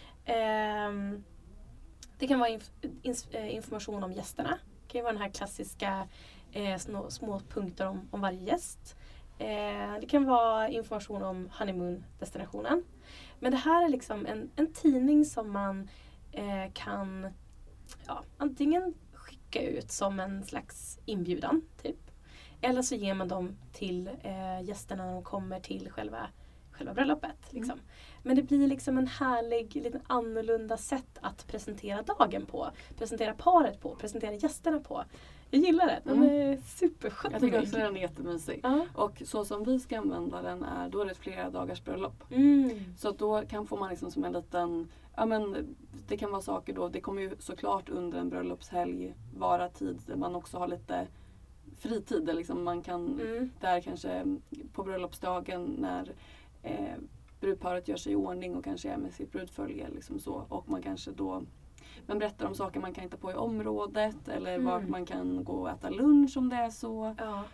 Det kan vara information om gästerna. Det kan ju vara den här klassiska små punkter om varje gäst. Det kan vara information om honeymoon-destinationen. Men det här är liksom en tidning som man kan antingen skicka ut som en slags inbjudan typ. Eller så ger man dem till gästerna när de kommer till själva bröllopet. Liksom. Men det blir liksom en härlig, lite annorlunda sätt att presentera dagen på. Presentera paret på, presentera gästerna på. Jag gillar det. Den är superskön. Jag tycker också den är jättemysig. Och så som vi ska använda den då är det flera dagars bröllop. Så att då får man liksom som en liten, det kan vara saker då, det kommer ju såklart under en bröllopshelg vara tid där man också har lite fritid. Liksom man kan, där kanske på bröllopsdagen när brudparet gör sig i ordning och kanske är med sitt brudfölje liksom så. Och man kanske då berättar om saker man kan hitta på i området eller vart man kan gå och äta lunch om det är så.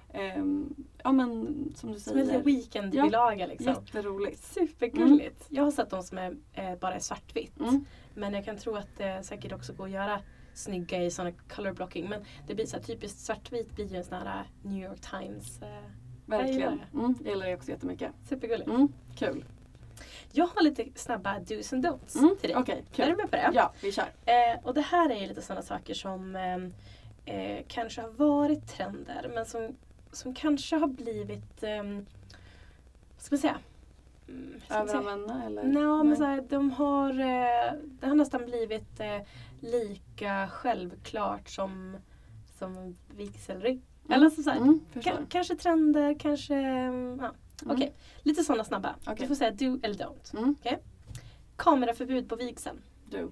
Men som du säger. Som en weekendbilaga liksom. Jätteroligt. Supergulligt. Jag har sett de som bara är svartvitt. Men jag kan tro att det säkert också går att göra snygga i sådana color blocking. Men det blir så här, typiskt svartvitt blir ju en sån här New York Times. Verkligen. Jag gillar det också jättemycket. Supergulligt. Kul. Jag har lite snabba do's and don'ts till dig. Okej, kul. Är du med på det? Ja, vi kör. Och det här är ju lite sådana saker som kanske har varit trender. Men som kanske har blivit, ska man säga? Överanvända eller? Men så här, det har nästan blivit lika självklart som vigselring. Eller så här, kanske trender, kanske... Okej, lite sådana snabba. Du får säga do eller don't. Okay? Kameraförbud på vigseln. Do.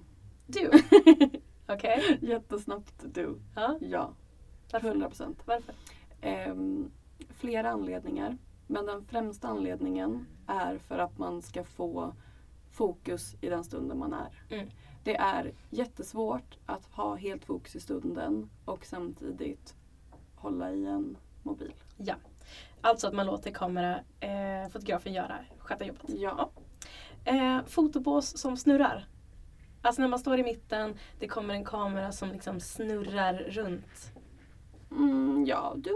Okej. Jättesnabbt do. Ja. Varför? 100%. Varför? Flera anledningar. Men den främsta anledningen är för att man ska få fokus i den stunden man är. Det är jättesvårt att ha helt fokus i stunden och samtidigt hålla i en mobil. Ja. Alltså att man låter fotografen sköta jobbet. Ja. Fotobås som snurrar. Alltså när man står i mitten, det kommer en kamera som liksom snurrar runt. Ja, du.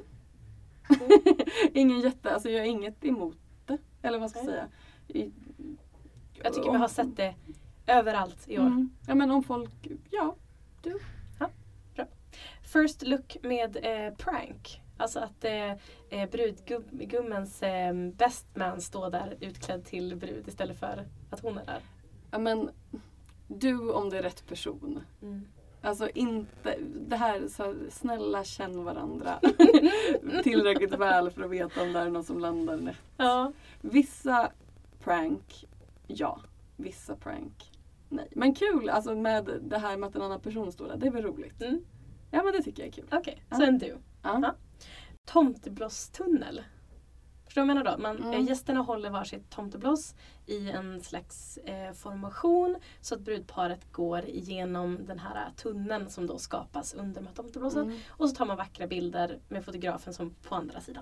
Alltså jag har inget emot det. Eller vad ska jag säga. Jag tycker vi har sett det överallt i år. Ja, men om folk, du. Ja, bra. First look med prank. Alltså att brudgummens best man står där utklädd till brud istället för att hon är där. Ja, men du om det är rätt person. Alltså inte, det här så snälla känn varandra tillräckligt väl för att veta om det är någon som landar nätt. Ja. Vissa prank, ja. Vissa prank, nej. Men kul, alltså med det här med att en annan person står där, det är väl roligt. Ja, men det tycker jag är kul. Okej, så en du. Tomteblosstunnel. Förstår du vad jag menar då? Gästerna håller varsitt tomtebloss i en slags formation så att brudparet går igenom den här tunneln som då skapas under de här tomteblossen. Och så tar man vackra bilder med fotografen som på andra sidan.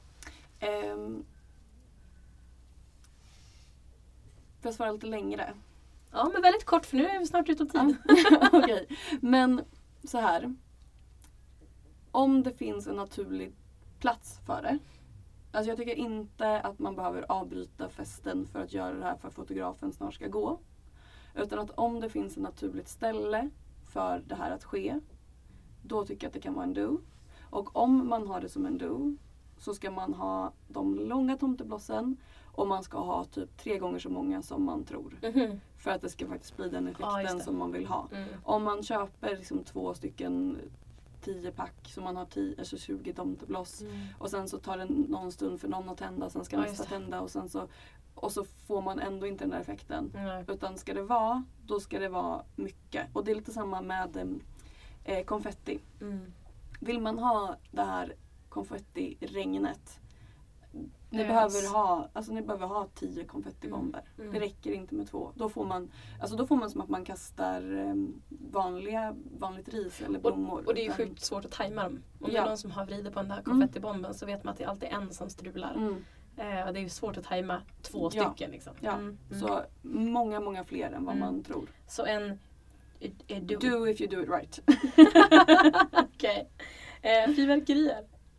Får jag svara lite längre? Ja, men väldigt kort för nu är vi snart ute om tid. Okej, men så här. Om det finns en naturlig plats för det. Alltså jag tycker inte att man behöver avbryta festen för att göra det här för att fotografen snart ska gå. Utan att om det finns ett naturligt ställe för det här att ske, då tycker jag att det kan vara en do. Och om man har det som en do, så ska man ha de långa tomteblossen. Och man ska ha typ 3 gånger så många som man tror. Mhm. För att det ska faktiskt bli den just effekten det. som man vill ha. Om man köper liksom 2 stycken 10-pack så man har 20 tomtebloss. Och sen så tar det någon stund för någon att tända. Sen ska nästa tända och så får man ändå inte den där effekten. Utan då ska det vara mycket. Och det är lite samma med konfetti. Vill man ha det här konfettiregnet. Ni behöver ha 10 konfettibomber. Det räcker inte med 2. Då får man som att man kastar vanligt ris eller blommor. Och det är ju sjukt svårt att tajma dem. Om det är någon som har vridit på den där konfettibomben så vet man att det alltid är en som strular. Och det är ju svårt att tajma 2 stycken. Liksom. Ja. Så många fler än vad man tror. Så Do if you do it right. Okej. Fyrverkerier.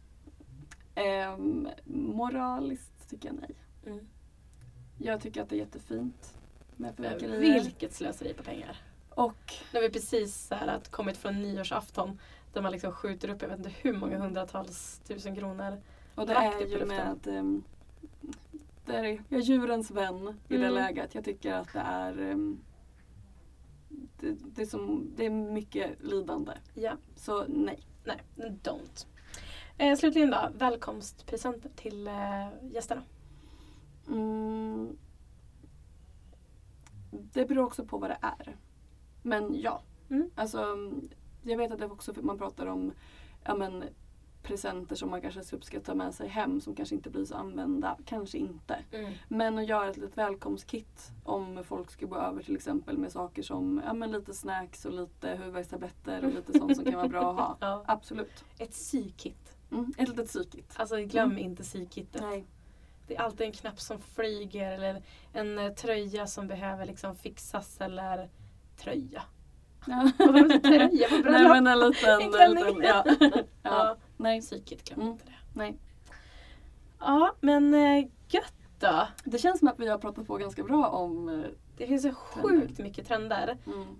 Moraliskt tycker jag nej. Jag tycker att det är jättefint med fyrverkerier. Vilket slöseri på pengar. Och när vi precis så här kommit från nyårsafton där man liksom skjuter upp, jag vet inte hur många hundratals tusen kronor. Och det är ju med jag är djurens vän i det läget. Jag tycker att det är det är mycket lidande. Ja. Så nej. Nej, don't. Slutligen då, välkomstpresenter till gästerna. Det beror också på vad det är. Men ja. Alltså, jag vet att det också man pratar om presenter som man kanske ska ta med sig hem som kanske inte blir så använda. Kanske inte. Men att göra ett litet välkomstkit om folk ska gå över till exempel med saker som lite snacks och lite huvudvärkstabletter och lite sånt som kan vara bra att ha. Ja. Absolut. Ett sykit. Ett litet sykit. Alltså glöm inte sykittet. Nej. Det är alltid en knapp som flyger eller en tröja som behöver liksom fixas eller tröja. Ja. Tröja på bröllop. Nej men en liten ja. Nej, psykit glöm inte det. Nej. Ja, men gött då. Det känns som att vi har pratat på ganska bra om det finns så sjukt mycket trender.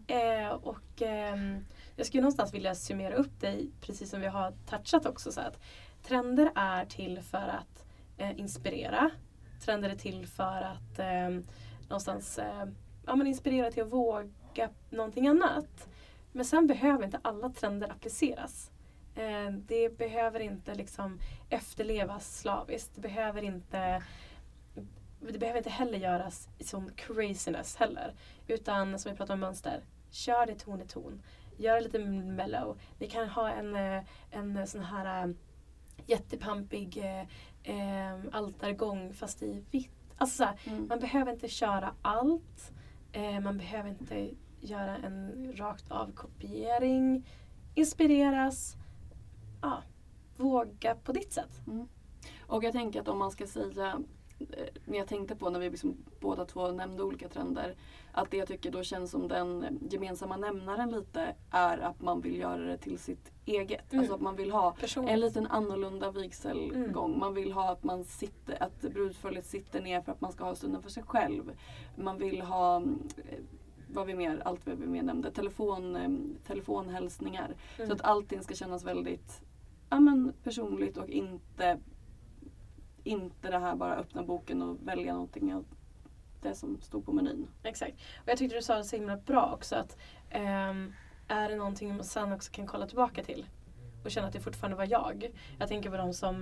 Jag skulle någonstans vilja summera upp det precis som vi har touchat också. Så att trender är till för att inspirera. Trender är till för att någonstans inspirera till att våga någonting annat. Men sen behöver inte alla trender appliceras. Det behöver inte liksom efterlevas slaviskt. Det behöver inte heller göras i sån craziness heller. Utan som vi pratar om mönster. Kör det ton i ton. Gör det lite mellow. Ni kan ha en sån här jättepampig altargång fast i vitt. Alltså såhär, man behöver inte köra allt. Man behöver inte göra en rakt av kopiering. Inspireras. Ja, våga på ditt sätt. Och jag tänker att om man ska säga, när jag tänkte på när vi liksom båda två nämnde olika trender, att det jag tycker då känns som den gemensamma nämnaren lite är att man vill göra det till sitt eget. Alltså att man vill ha en liten annorlunda vigselgång. Man vill ha att brudföljet sitter ner för att man ska ha stunden för sig själv. Man vill ha allt vi mer nämnde, telefonhälsningar. Så att allting ska kännas väldigt personligt och inte det här bara öppna boken och välja någonting av det som stod på menyn. Exakt. Och jag tyckte du sa det så himla bra också att är det någonting man sen också kan kolla tillbaka till och känna att det fortfarande var jag. Jag tänker på de som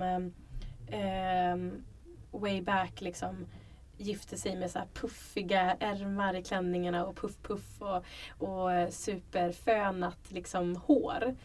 way back liksom gifte sig med så här puffiga ärmar i klänningarna och puff och superfönat liksom hår.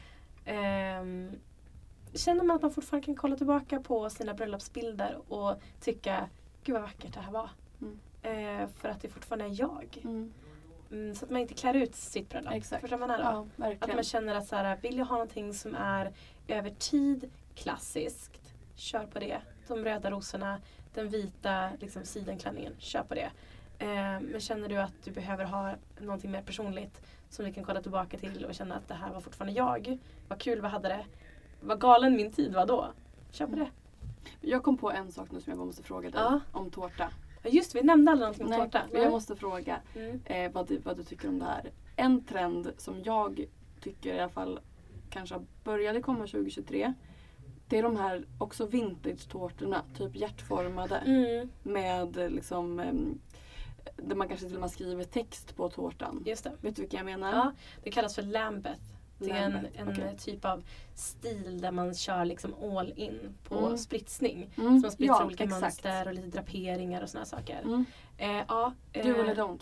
Känner man att man fortfarande kan kolla tillbaka på sina bröllopsbilder och tycka, gud vad vackert det här var. För att det fortfarande är jag. Så att man inte klär ut sitt bröllop. Exakt. Förstår man Ja, att man känner att så här, vill jag ha någonting som är över tid klassiskt, kör på det. De röda rosorna, den vita liksom, sidenklänningen, kör på det. Men känner du att du behöver ha någonting mer personligt som du kan kolla tillbaka till och känna att det här var fortfarande jag. Vad kul, vad hade det? Vad galen min tid var då. Kör på det. Jag kom på en sak nu som jag måste fråga dig om tårta. Just vi nämnde aldrig någonting om tårta. Jag måste fråga vad du tycker om det här. En trend som jag tycker i alla fall kanske började komma 2023 Det är de här också vintage-tårtorna, typ hjärtformade. Med liksom, där man kanske till och med skriver text på tårtan. Just det. Vet du vilka jag menar? Ja, det kallas för Lambeth. Det är en okay. typ av stil där man kör liksom all in på spritsning. Så man spritsar olika mönster och lite draperingar och såna saker. Do eller don't?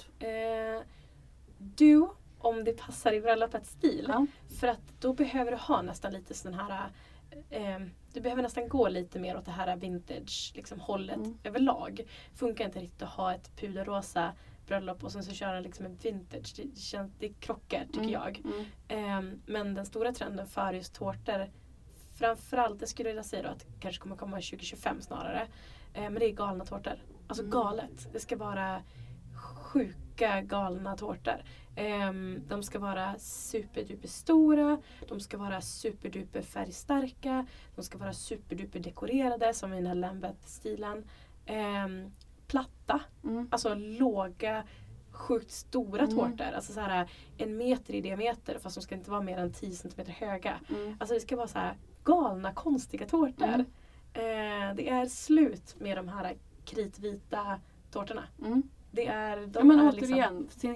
Do, om det passar i bröllopets stil. Ja. För att då behöver du ha nästan lite sån här... du behöver nästan gå lite mer åt det här vintage liksom, hållet överlag. Funkar inte riktigt att ha ett puderrosa bröllop och sen så köra liksom en vintage. Det krockar tycker jag. Men den stora trenden för just tårtor, framförallt, det skulle jag vilja säga då, att det kanske kommer komma 2025 snarare. Men det är galna tårtor. Alltså galet. Det ska vara sjuka galna tårtor. De ska vara superduper stora. De ska vara superduper färgstarka. De ska vara superduper dekorerade som i den här Lambeth-stilen. Platta. Alltså låga, sjukt stora tårtor. Alltså så här 1 meter i diameter fast de ska inte vara mer än 10 centimeter höga. Alltså det ska vara så här galna, konstiga tårtor. Det är slut med de här kritvita tårtorna. Det är, men återigen, sin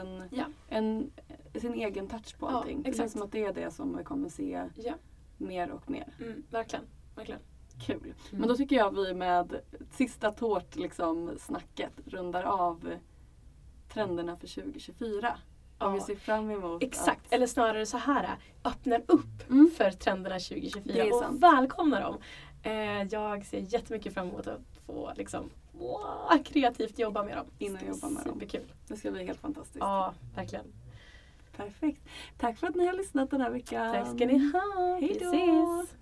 egen touch på allting. Det känns som att det är det som vi kommer se mer och mer. Verkligen. Kul. Men då tycker jag vi med sista tårt liksom, snacket rundar av trenderna för 2024. Om vi ser fram emot exakt, eller snarare så här, öppnar upp för trenderna 2024 och sant. välkomnar dem. Jag ser jättemycket fram emot att få liksom, kreativt jobba med dem. Superkul. Det ska bli helt fantastiskt. Ja, verkligen. Perfekt. Tack för att ni har lyssnat den här veckan. Tack ska ni ha. Hej då. Vi ses.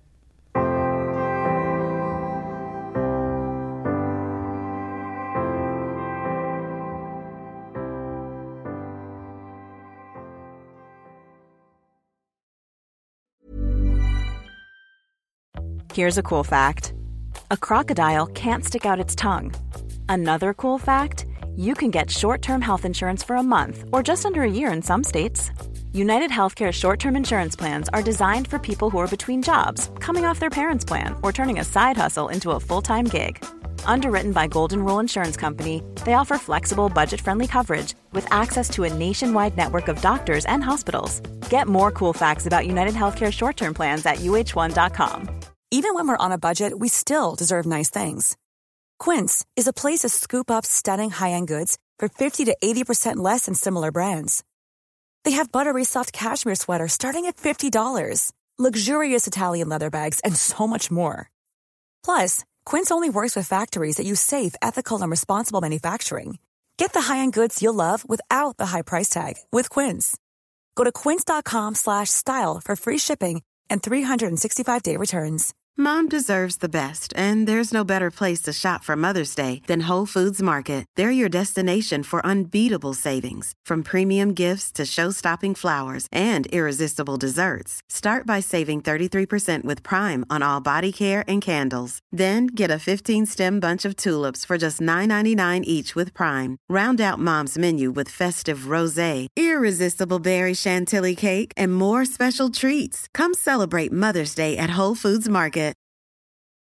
Here's a cool fact. A crocodile can't stick out its tongue. Another cool fact, you can get short-term health insurance for a month or just under a year in some states. United Healthcare short-term insurance plans are designed for people who are between jobs, coming off their parents' plan, or turning a side hustle into a full-time gig. Underwritten by Golden Rule Insurance Company, they offer flexible, budget-friendly coverage with access to a nationwide network of doctors and hospitals. Get more cool facts about United Healthcare short-term plans at uh1.com. Even when we're on a budget, we still deserve nice things. Quince is a place to scoop up stunning high-end goods for 50 to 80% less than similar brands. They have buttery soft cashmere sweaters starting at $50, luxurious Italian leather bags, and so much more. Plus, Quince only works with factories that use safe, ethical, and responsible manufacturing. Get the high-end goods you'll love without the high price tag with Quince. Go to quince.com/style for free shipping and 365-day returns. Mom deserves the best, and there's no better place to shop for Mother's Day than Whole Foods Market. They're your destination for unbeatable savings, from premium gifts to show-stopping flowers and irresistible desserts. Start by saving 33% with Prime on all body care and candles. Then get a 15-stem bunch of tulips for just $9.99 each with Prime. Round out Mom's menu with festive rosé, irresistible berry chantilly cake, and more special treats. Come celebrate Mother's Day at Whole Foods Market.